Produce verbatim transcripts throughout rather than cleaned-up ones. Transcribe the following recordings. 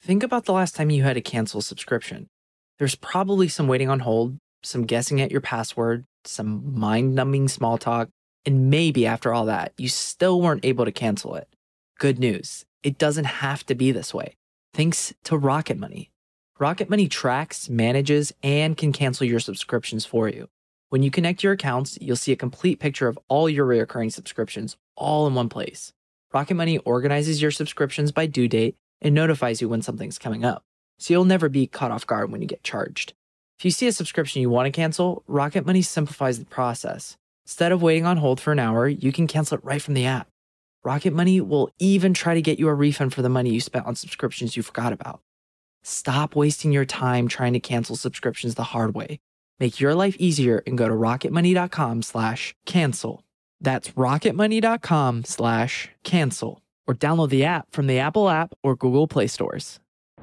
Think about the last time you had to cancel a subscription. There's probably some waiting on hold, some guessing at your password, some mind-numbing small talk, and maybe after all that, you still weren't able to cancel it. Good news, it doesn't have to be this way. Thanks to Rocket Money. Rocket Money tracks, manages, and can cancel your subscriptions for you. When you connect your accounts, you'll see a complete picture of all your recurring subscriptions all in one place. Rocket Money organizes your subscriptions by due date and notifies you when something's coming up, so you'll never be caught off guard when you get charged. If you see a subscription you want to cancel, Rocket Money simplifies the process. Instead of waiting on hold for an hour, you can cancel it right from the app. Rocket Money will even try to get you a refund for the money you spent on subscriptions you forgot about. Stop wasting your time trying to cancel subscriptions the hard way. Make your life easier and go to rocketmoney.com slash cancel. That's rocketmoney.com slash cancel. Or download the app from the Apple app or Google Play stores.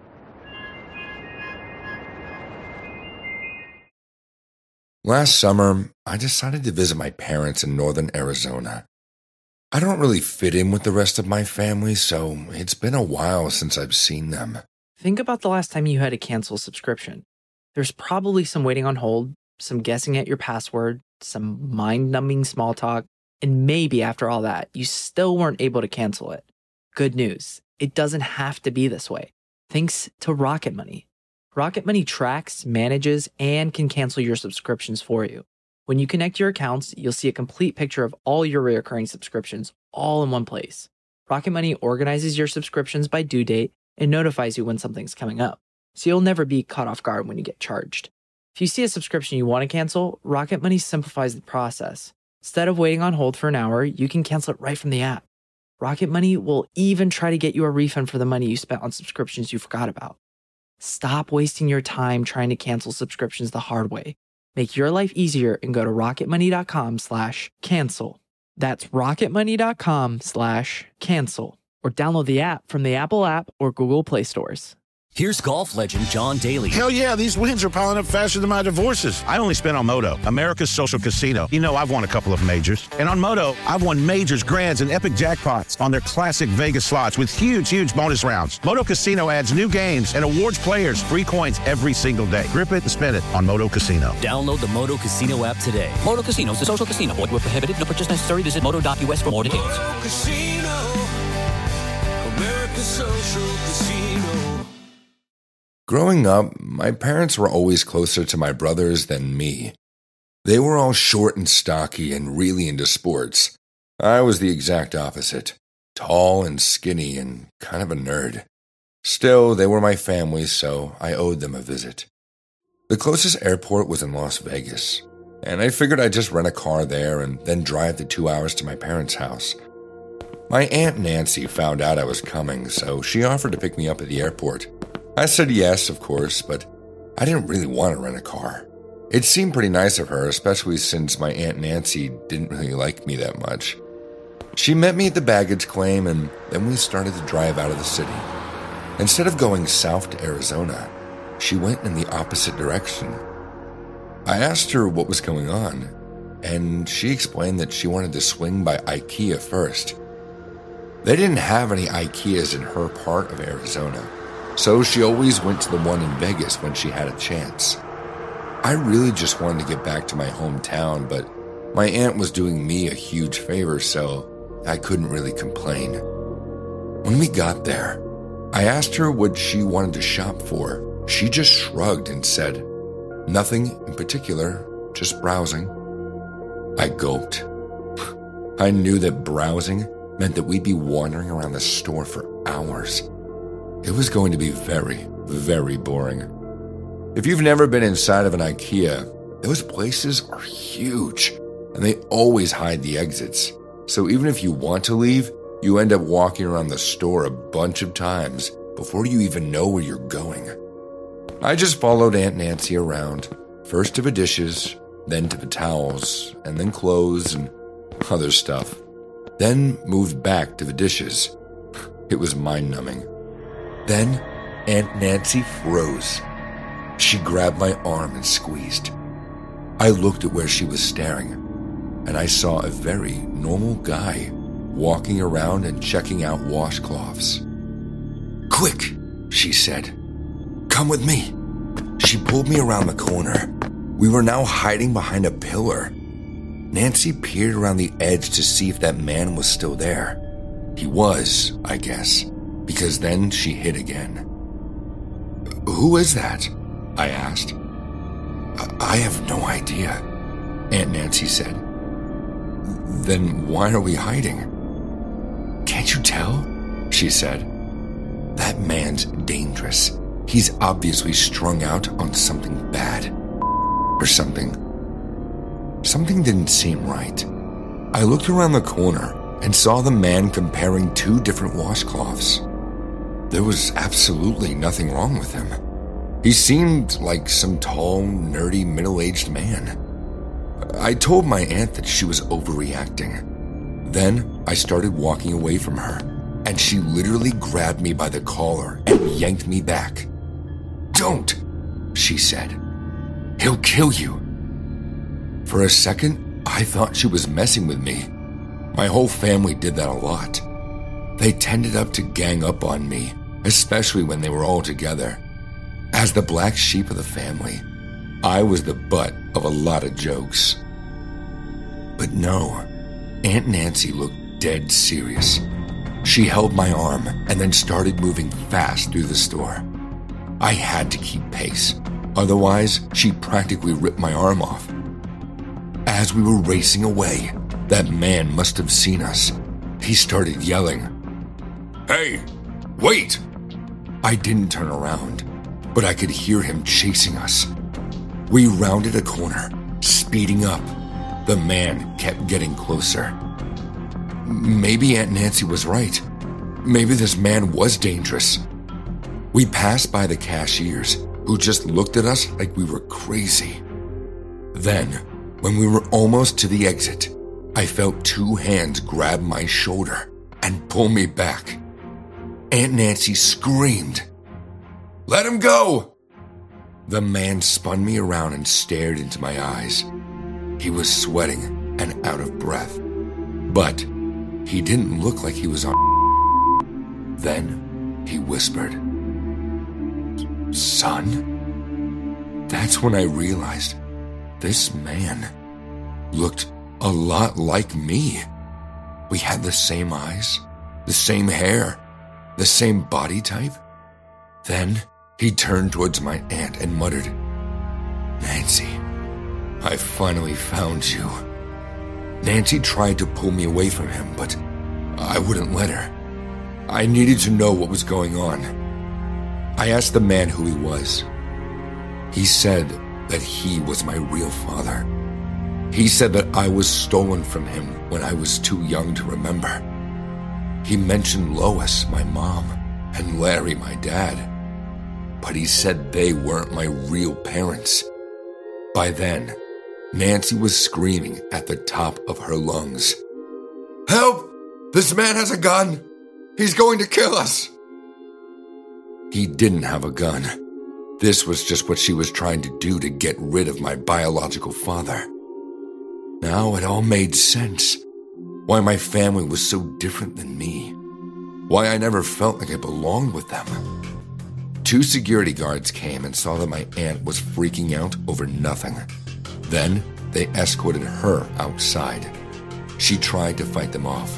Last summer, I decided to visit my parents in northern Arizona. I don't really fit in with the rest of my family, so it's been a while since I've seen them. Think about the last time you had to cancel a subscription. There's probably some waiting on hold, some guessing at your password, some mind-numbing small talk, and maybe after all that, you still weren't able to cancel it. Good news, it doesn't have to be this way. Thanks to Rocket Money. Rocket Money tracks, manages, and can cancel your subscriptions for you. When you connect your accounts, you'll see a complete picture of all your recurring subscriptions all in one place. Rocket Money organizes your subscriptions by due date and notifies you when something's coming up, so you'll never be caught off guard when you get charged. If you see a subscription you want to cancel, Rocket Money simplifies the process. Instead of waiting on hold for an hour, you can cancel it right from the app. Rocket Money will even try to get you a refund for the money you spent on subscriptions you forgot about. Stop wasting your time trying to cancel subscriptions the hard way. Make your life easier and go to rocketmoney.com slash cancel. That's rocketmoney.com slash cancel. Or download the app from the Apple app or Google Play stores. Here's golf legend John Daly. Hell yeah, these wins are piling up faster than my divorces. I only spent on Moto, America's social casino. You know, I've won a couple of majors. And on Moto, I've won majors, grands, and epic jackpots on their classic Vegas slots with huge, huge bonus rounds. Moto Casino adds new games and awards players free coins every single day. Grip it and spin it on Moto Casino. Download the Moto Casino app today. Moto Casino is a social casino. Void where prohibited. No purchase necessary. Visit moto dot u s for more details. Moto Casino, America's social casino. Growing up, my parents were always closer to my brothers than me. They were all short and stocky and really into sports. I was the exact opposite, tall and skinny and kind of a nerd. Still, they were my family, so I owed them a visit. The closest airport was in Las Vegas, and I figured I'd just rent a car there and then drive the two hours to my parents' house. My Aunt Nancy found out I was coming, so she offered to pick me up at the airport. I said yes, of course, but I didn't really want to rent a car. It seemed pretty nice of her, especially since my Aunt Nancy didn't really like me that much. She met me at the baggage claim, and then we started to drive out of the city. Instead of going south to Arizona, she went in the opposite direction. I asked her what was going on, and she explained that she wanted to swing by IKEA first. They didn't have any IKEAs in her part of Arizona, so she always went to the one in Vegas when she had a chance. I really just wanted to get back to my hometown, but my aunt was doing me a huge favor, so I couldn't really complain. When we got there, I asked her what she wanted to shop for. She just shrugged and said, "Nothing in particular, just browsing." I gulped. I knew that browsing meant that we'd be wandering around the store for hours. It was going to be very, very boring. If you've never been inside of an IKEA, those places are huge, and they always hide the exits. So even if you want to leave, you end up walking around the store a bunch of times before you even know where you're going. I just followed Aunt Nancy around, first to the dishes, then to the towels, and then clothes and other stuff. Then moved back to the dishes. It was mind-numbing. Then Aunt Nancy froze. She grabbed my arm and squeezed. I looked at where she was staring, and I saw a very normal guy walking around and checking out washcloths. "Quick!" she said. Come with me. She pulled me around the corner. We were now hiding behind a pillar. Nancy peered around the edge to see if that man was still there. He was, I guess, because then she hid again. Who is that? I asked. I have no idea, Aunt Nancy said. Then why are we hiding? Can't you tell? She said. That man's dangerous. He's obviously strung out on something bad. Or something. Something didn't seem right. I looked around the corner and saw the man comparing two different washcloths. There was absolutely nothing wrong with him. He seemed like some tall, nerdy, middle-aged man. I told my aunt that she was overreacting. Then I started walking away from her, and she literally grabbed me by the collar and yanked me back. Don't, she said. He'll kill you. For a second, I thought she was messing with me. My whole family did that a lot. They tended up to gang up on me, especially when they were all together. As the black sheep of the family, I was the butt of a lot of jokes. But no, Aunt Nancy looked dead serious. She held my arm and then started moving fast through the store. I had to keep pace, otherwise she practically ripped my arm off. As we were racing away, that man must have seen us. He started yelling, Hey, wait! I didn't turn around, but I could hear him chasing us. We rounded a corner, speeding up. The man kept getting closer. Maybe Aunt Nancy was right. Maybe this man was dangerous. We passed by the cashiers, who just looked at us like we were crazy. Then, when we were almost to the exit, I felt two hands grab my shoulder and pull me back. Aunt Nancy screamed, Let him go! The man spun me around and stared into my eyes. He was sweating and out of breath, but he didn't look like he was on. Then he whispered, Son? That's when I realized this man looked a lot like me. We had the same eyes, the same hair, the same body type. Then he turned towards my aunt and muttered, Nancy, I finally found you. Nancy tried to pull me away from him, but I wouldn't let her. I needed to know what was going on. I asked the man who he was. He said that he was my real father. He said that I was stolen from him when I was too young to remember. He mentioned Lois, my mom, and Larry, my dad. But he said they weren't my real parents. By then, Nancy was screaming at the top of her lungs. Help! This man has a gun! He's going to kill us! He didn't have a gun. This was just what she was trying to do to get rid of my biological father. Now it all made sense. Why my family was so different than me. Why I never felt like I belonged with them. Two security guards came and saw that my aunt was freaking out over nothing. Then they escorted her outside. She tried to fight them off.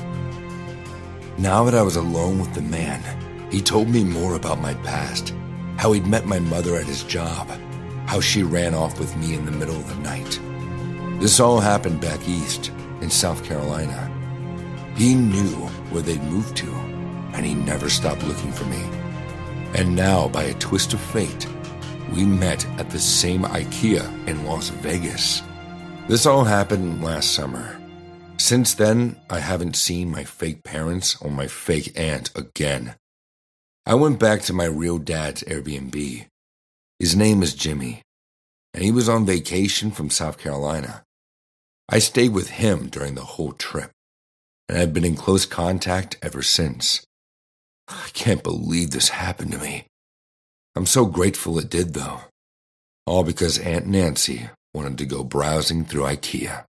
Now that I was alone with the man, he told me more about my past, how he'd met my mother at his job, how she ran off with me in the middle of the night. This all happened back east, in South Carolina. He knew where they'd moved to, and he never stopped looking for me. And now, by a twist of fate, we met at the same IKEA in Las Vegas. This all happened last summer. Since then, I haven't seen my fake parents or my fake aunt again. I went back to my real dad's Airbnb. His name is Jimmy, and he was on vacation from South Carolina. I stayed with him during the whole trip, and I've been in close contact ever since. I can't believe this happened to me. I'm so grateful it did, though. All because Aunt Nancy wanted to go browsing through IKEA.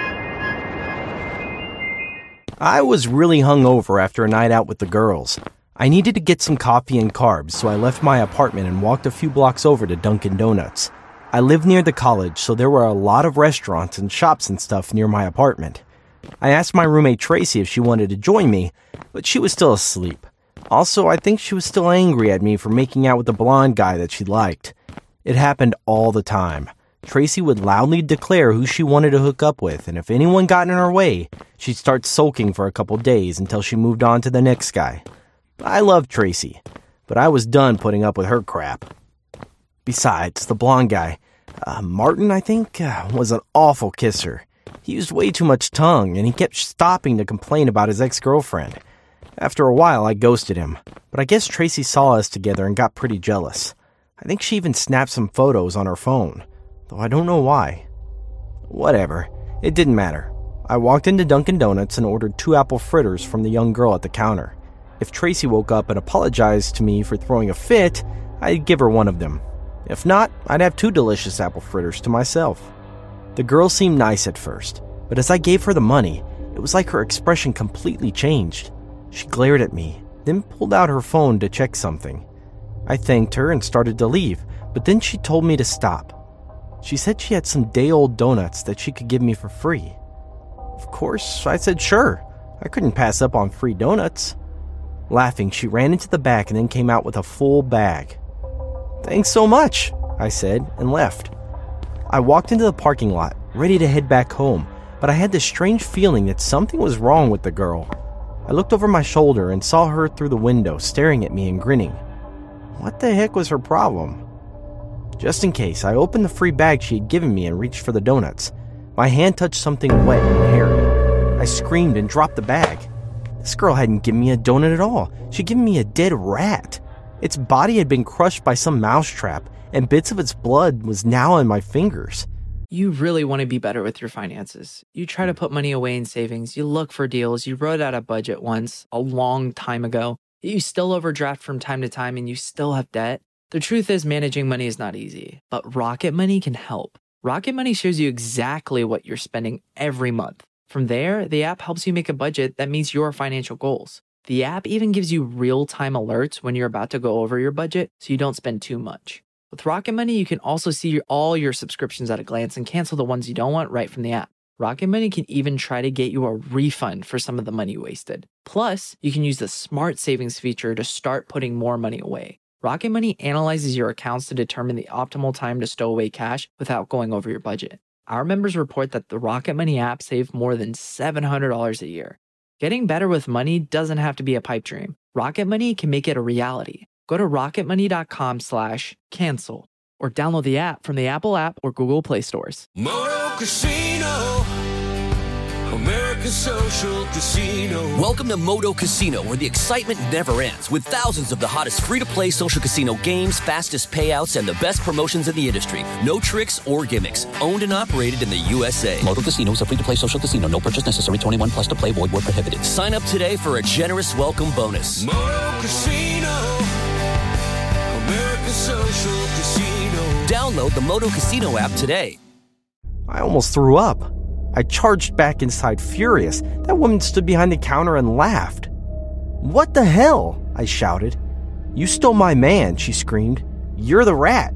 I was really hungover after a night out with the girls. I needed to get some coffee and carbs, so I left my apartment and walked a few blocks over to Dunkin' Donuts. I live near the college, so there were a lot of restaurants and shops and stuff near my apartment. I asked my roommate Tracy if she wanted to join me, but she was still asleep. Also, I think she was still angry at me for making out with the blonde guy that she liked. It happened all the time. Tracy would loudly declare who she wanted to hook up with, and if anyone got in her way, she'd start sulking for a couple days until she moved on to the next guy. I loved Tracy, but I was done putting up with her crap. Besides, the blonde guy, uh, Martin, I think, uh, was an awful kisser. He used way too much tongue, and he kept stopping to complain about his ex-girlfriend. After a while, I ghosted him, but I guess Tracy saw us together and got pretty jealous. I think she even snapped some photos on her phone, though I don't know why. Whatever, it didn't matter. I walked into Dunkin' Donuts and ordered two apple fritters from the young girl at the counter. If Tracy woke up and apologized to me for throwing a fit, I'd give her one of them. If not, I'd have two delicious apple fritters to myself. The girl seemed nice at first, but as I gave her the money, it was like her expression completely changed. She glared at me, then pulled out her phone to check something. I thanked her and started to leave, but then she told me to stop. She said she had some day-old donuts that she could give me for free. Of course, I said sure. I couldn't pass up on free donuts. Laughing, she ran into the back and then came out with a full bag. "Thanks so much," I said, and left. I walked into the parking lot, ready to head back home, but I had this strange feeling that something was wrong with the girl. I looked over my shoulder and saw her through the window, staring at me and grinning. What the heck was her problem? Just in case, I opened the free bag she had given me and reached for the donuts. My hand touched something wet and hairy. I screamed and dropped the bag. This girl hadn't given me a donut at all. She'd given me a dead rat. Its body had been crushed by some mousetrap, and bits of its blood was now on my fingers. You really want to be better with your finances. You try to put money away in savings. You look for deals. You wrote out a budget once, a long time ago. You still overdraft from time to time and you still have debt. The truth is, managing money is not easy, but Rocket Money can help. Rocket Money shows you exactly what you're spending every month. From there, the app helps you make a budget that meets your financial goals. The app even gives you real-time alerts when you're about to go over your budget so you don't spend too much. With Rocket Money, you can also see all your subscriptions at a glance and cancel the ones you don't want right from the app. Rocket Money can even try to get you a refund for some of the money wasted. Plus, you can use the Smart Savings feature to start putting more money away. Rocket Money analyzes your accounts to determine the optimal time to stow away cash without going over your budget. Our members report that the Rocket Money app saved more than seven hundred dollars a year. Getting better with money doesn't have to be a pipe dream. Rocket Money can make it a reality. Go to rocketmoney.com slash cancel or download the app from the Apple app or Google Play stores. Moto Casino, America's social casino. Welcome to Moto Casino, where the excitement never ends, with thousands of the hottest free-to-play social casino games, fastest payouts, and the best promotions in the industry. No tricks or gimmicks. Owned and operated in the U S A. Moto Casino is a free-to-play social casino. No purchase necessary. twenty-one plus to play. Void where prohibited. Sign up today for a generous welcome bonus. Moto Casino, America's social casino. Download the Moto Casino app today. I almost threw up. I charged back inside furious. That woman stood behind the counter and laughed. "What the hell?" I shouted. "You stole my man," she screamed. "You're the rat."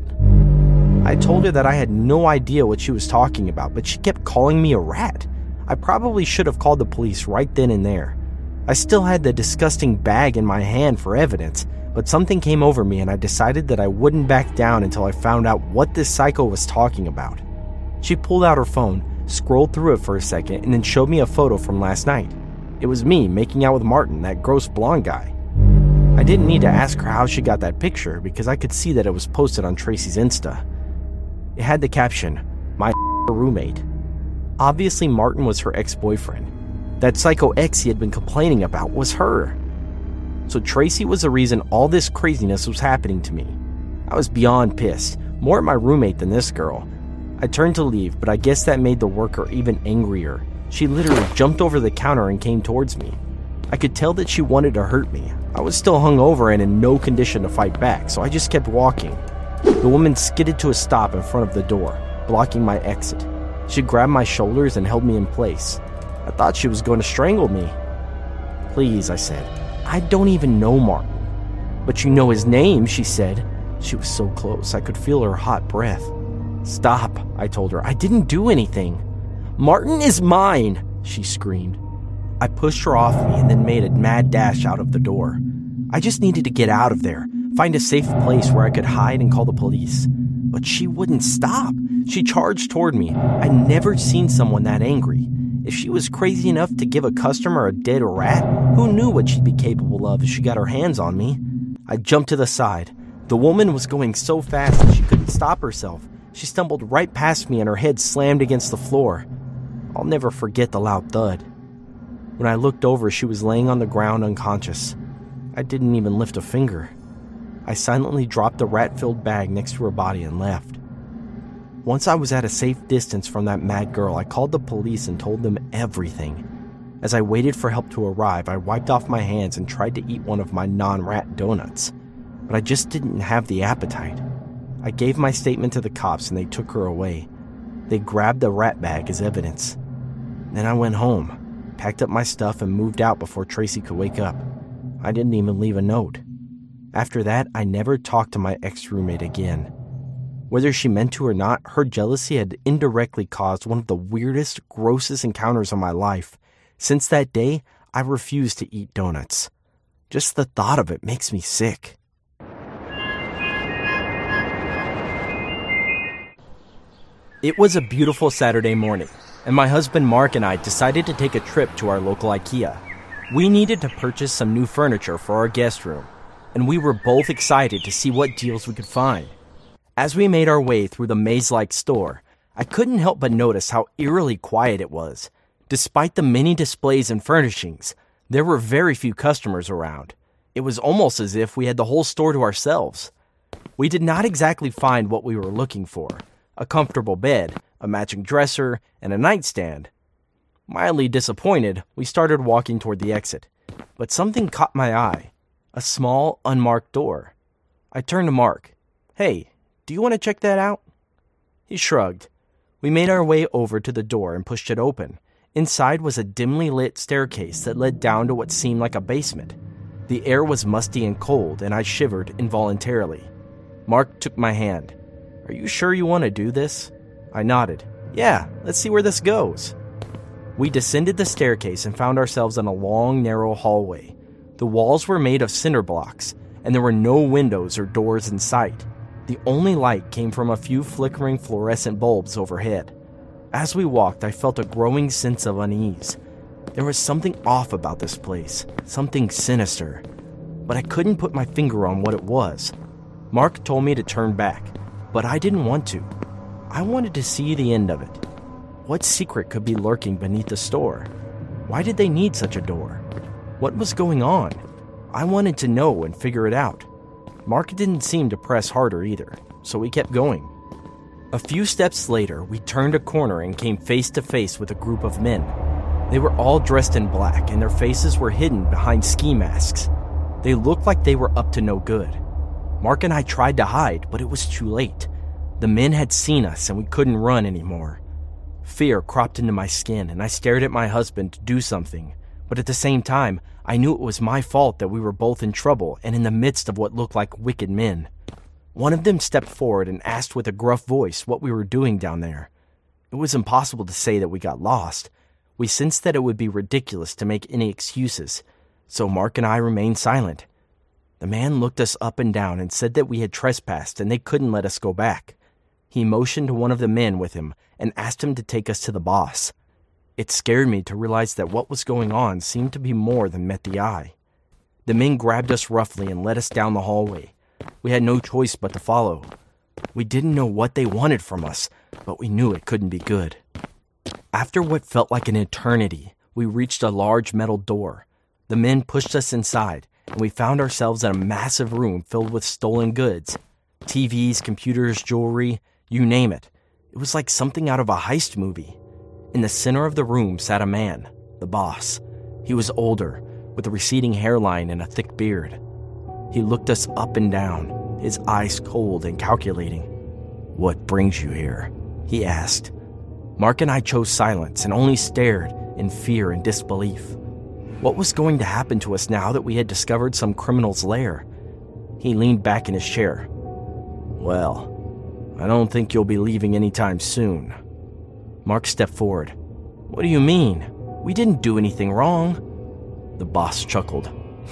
I told her that I had no idea what she was talking about, but she kept calling me a rat. I probably should have called the police right then and there. I still had the disgusting bag in my hand for evidence, but something came over me and I decided that I wouldn't back down until I found out what this psycho was talking about. She pulled out her phone, scrolled through it for a second, and then showed me a photo from last night. It was me making out with Martin, that gross blonde guy. I didn't need to ask her how she got that picture because I could see that it was posted on Tracy's Insta. It had the caption, "My roommate." Obviously, Martin was her ex-boyfriend. That psycho ex he had been complaining about was her. So Tracy was the reason all this craziness was happening to me. I was beyond pissed, more at my roommate than this girl. I turned to leave, but I guess that made the worker even angrier. She literally jumped over the counter and came towards me. I could tell that she wanted to hurt me. I was still hungover and in no condition to fight back, so I just kept walking. The woman skidded to a stop in front of the door, blocking my exit. She grabbed my shoulders and held me in place. I thought she was going to strangle me. "Please," I said. "I don't even know Martin. "But you know his name," she said. She was so close, I could feel her hot breath. "Stop," I told her. "I didn't do anything." "Martin is mine," she screamed. I pushed her off me and then made a mad dash out of the door. I just needed to get out of there, find a safe place where I could hide and call the police. But she wouldn't stop. She charged toward me. I'd never seen someone that angry. If she was crazy enough to give a customer a dead rat, who knew what she'd be capable of if she got her hands on me? I jumped to the side. The woman was going so fast that she couldn't stop herself. She stumbled right past me and her head slammed against the floor. I'll never forget the loud thud. When I looked over, she was laying on the ground unconscious. I didn't even lift a finger. I silently dropped the rat-filled bag next to her body and left. Once I was at a safe distance from that mad girl, I called the police and told them everything. As I waited for help to arrive, I wiped off my hands and tried to eat one of my non-rat donuts. But I just didn't have the appetite. I gave my statement to the cops and they took her away. They grabbed the rat bag as evidence. Then I went home, packed up my stuff and moved out before Tracy could wake up. I didn't even leave a note. After that, I never talked to my ex-roommate again. Whether she meant to or not, her jealousy had indirectly caused one of the weirdest, grossest encounters of my life. Since that day, I refuse to eat donuts. Just the thought of it makes me sick. It was a beautiful Saturday morning, and my husband Mark and I decided to take a trip to our local IKEA. We needed to purchase some new furniture for our guest room, and we were both excited to see what deals we could find. As we made our way through the maze-like store, I couldn't help but notice how eerily quiet it was. Despite the many displays and furnishings, there were very few customers around. It was almost as if we had the whole store to ourselves. We did not exactly find what we were looking for: a comfortable bed, a matching dresser, and a nightstand. Mildly disappointed, we started walking toward the exit, but something caught my eye: a small, unmarked door. I turned to Mark. "Hey, do you want to check that out?" He shrugged. We made our way over to the door and pushed it open. Inside was a dimly lit staircase that led down to what seemed like a basement. The air was musty and cold, and I shivered involuntarily. Mark took my hand. "Are you sure you want to do this?" I nodded. "Yeah, let's see where this goes." We descended the staircase and found ourselves in a long, narrow hallway. The walls were made of cinder blocks, and there were no windows or doors in sight. The only light came from a few flickering fluorescent bulbs overhead. As we walked, I felt a growing sense of unease. There was something off about this place, something sinister, but I couldn't put my finger on what it was. Mark told me to turn back, but I didn't want to. I wanted to see the end of it. What secret could be lurking beneath the store? Why did they need such a door? What was going on? I wanted to know and figure it out. Mark didn't seem to press harder either, so we kept going. A few steps later, we turned a corner and came face to face with a group of men. They were all dressed in black, and their faces were hidden behind ski masks. They looked like they were up to no good. Mark and I tried to hide, but it was too late. The men had seen us, and we couldn't run anymore. Fear cropped into my skin, and I stared at my husband to do something. But at the same time, I knew it was my fault that we were both in trouble and in the midst of what looked like wicked men. One of them stepped forward and asked with a gruff voice what we were doing down there. It was impossible to say that we got lost. We sensed that it would be ridiculous to make any excuses, so Mark and I remained silent. The man looked us up and down and said that we had trespassed and they couldn't let us go back. He motioned to one of the men with him and asked him to take us to the boss. It scared me to realize that what was going on seemed to be more than met the eye. The men grabbed us roughly and led us down the hallway. We had no choice but to follow. We didn't know what they wanted from us, but we knew it couldn't be good. After what felt like an eternity, we reached a large metal door. The men pushed us inside, and we found ourselves in a massive room filled with stolen goods. T Vs, computers, jewelry, you name it. It was like something out of a heist movie. In the center of the room sat a man, the boss. He was older, with a receding hairline and a thick beard. He looked us up and down, his eyes cold and calculating. "What brings you here?" he asked. Mark and I chose silence and only stared in fear and disbelief. What was going to happen to us now that we had discovered some criminal's lair? He leaned back in his chair. Well, I don't think you'll be leaving anytime soon. Mark stepped forward. What do you mean? We didn't do anything wrong. The boss chuckled.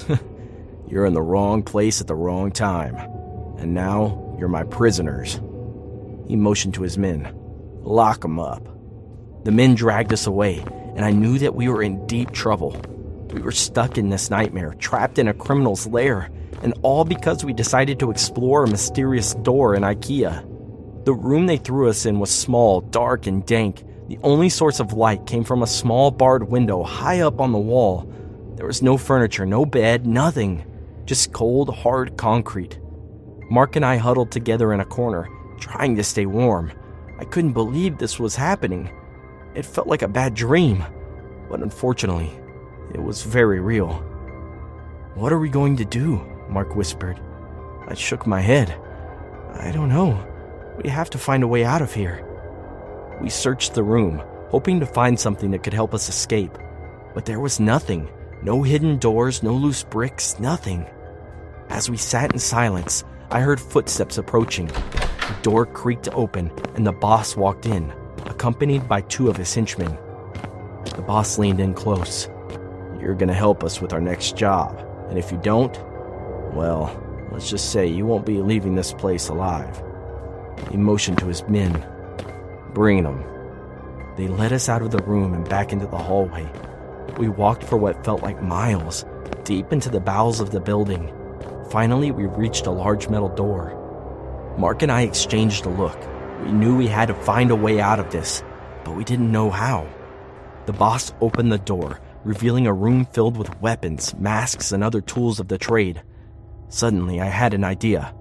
You're in the wrong place at the wrong time. And now you're my prisoners. He motioned to his men. Lock 'em up. The men dragged us away, and I knew that we were in deep trouble. We were stuck in this nightmare, trapped in a criminal's lair, and all because we decided to explore a mysterious door in IKEA. The room they threw us in was small, dark, and dank. The only source of light came from a small barred window high up on the wall. There was no furniture, no bed, nothing. Just cold, hard concrete. Mark and I huddled together in a corner, trying to stay warm. I couldn't believe this was happening. It felt like a bad dream, but unfortunately, it was very real. What are we going to do? Mark whispered. I shook my head. I don't know. We have to find a way out of here. We searched the room, hoping to find something that could help us escape. But there was nothing. No hidden doors, no loose bricks, nothing. As we sat in silence, I heard footsteps approaching. The door creaked open, and the boss walked in, accompanied by two of his henchmen. The boss leaned in close. You're gonna help us with our next job, and if you don't, well, let's just say you won't be leaving this place alive. He motioned to his men. Bring them. They led us out of the room and back into the hallway. We walked for what felt like miles, deep into the bowels of the building. Finally, we reached a large metal door. Mark and I exchanged a look. We knew we had to find a way out of this, but we didn't know how. The boss opened the door, revealing a room filled with weapons, masks, and other tools of the trade. Suddenly, I had an idea.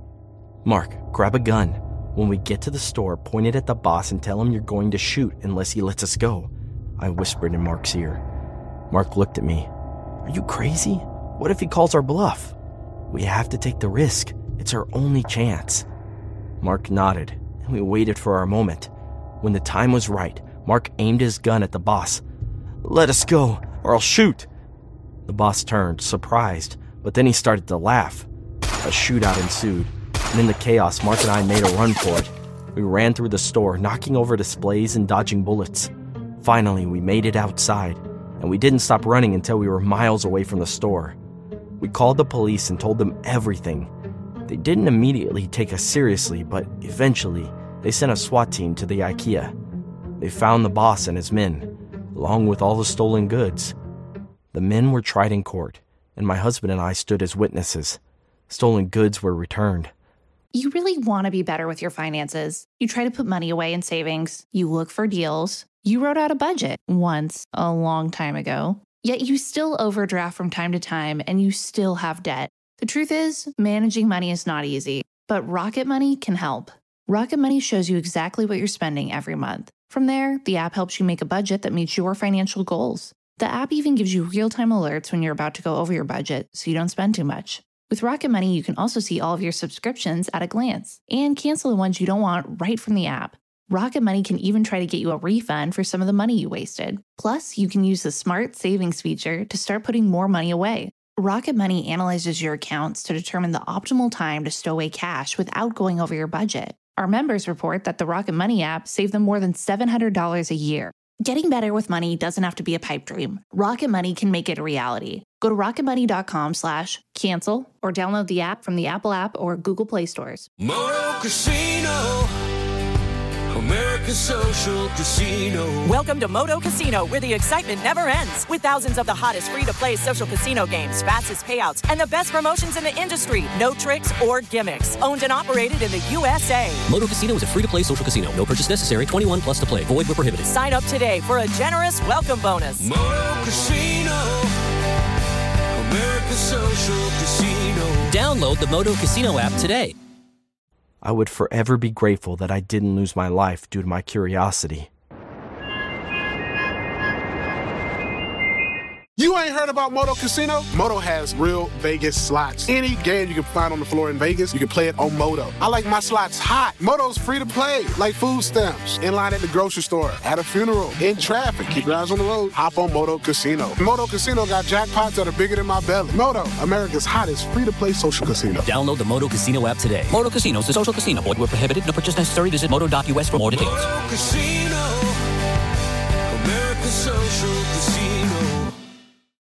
Mark, grab a gun. When we get to the store, point it at the boss and tell him you're going to shoot unless he lets us go, I whispered in Mark's ear. Mark looked at me. Are you crazy? What if he calls our bluff? We have to take the risk. It's our only chance. Mark nodded, and we waited for our moment. When the time was right, Mark aimed his gun at the boss. Let us go, or I'll shoot. The boss turned, surprised, but then he started to laugh. A shootout ensued, and in the chaos, Mark and I made a run for it. We ran through the store, knocking over displays and dodging bullets. Finally, we made it outside, and we didn't stop running until we were miles away from the store. We called the police and told them everything. They didn't immediately take us seriously, but eventually, they sent a SWAT team to the IKEA. They found the boss and his men, along with all the stolen goods. The men were tried in court, and my husband and I stood as witnesses. Stolen goods were returned. You really want to be better with your finances. You try to put money away in savings. You look for deals. You wrote out a budget once, a long time ago. Yet you still overdraft from time to time, and you still have debt. The truth is, managing money is not easy, but Rocket Money can help. Rocket Money shows you exactly what you're spending every month. From there, the app helps you make a budget that meets your financial goals. The app even gives you real-time alerts when you're about to go over your budget, so you don't spend too much. With Rocket Money, you can also see all of your subscriptions at a glance and cancel the ones you don't want right from the app. Rocket Money can even try to get you a refund for some of the money you wasted. Plus, you can use the Smart Savings feature to start putting more money away. Rocket Money analyzes your accounts to determine the optimal time to stow away cash without going over your budget. Our members report that the Rocket Money app saved them more than seven hundred dollars a year. Getting better with money doesn't have to be a pipe dream. Rocket Money can make it a reality. Go to rocketmoney.com slash cancel or download the app from the Apple app or Google Play stores. Moto Casino, America's social casino. Welcome to Moto Casino, where the excitement never ends. With thousands of the hottest free-to-play social casino games, fastest payouts, and the best promotions in the industry. No tricks or gimmicks. Owned and operated in the U S A. Moto Casino is a free-to-play social casino. No purchase necessary. twenty-one plus to play. Void where prohibited. Sign up today for a generous welcome bonus. Moto Casino, America's social casino. Download the Moto Casino app today. I would forever be grateful that I didn't lose my life due to my curiosity. You ain't heard about Moto Casino? Moto has real Vegas slots. Any game you can find on the floor in Vegas, you can play it on Moto. I like my slots hot. Moto's free to play, like food stamps, in line at the grocery store, at a funeral, in traffic. Keep your eyes on the road. Hop on Moto Casino. Moto Casino got jackpots that are bigger than my belly. Moto, America's hottest free-to-play social casino. Download the Moto Casino app today. Moto Casino is a social casino. Void where prohibited. No purchase necessary. Visit moto dot U S for more details. Moto Casino.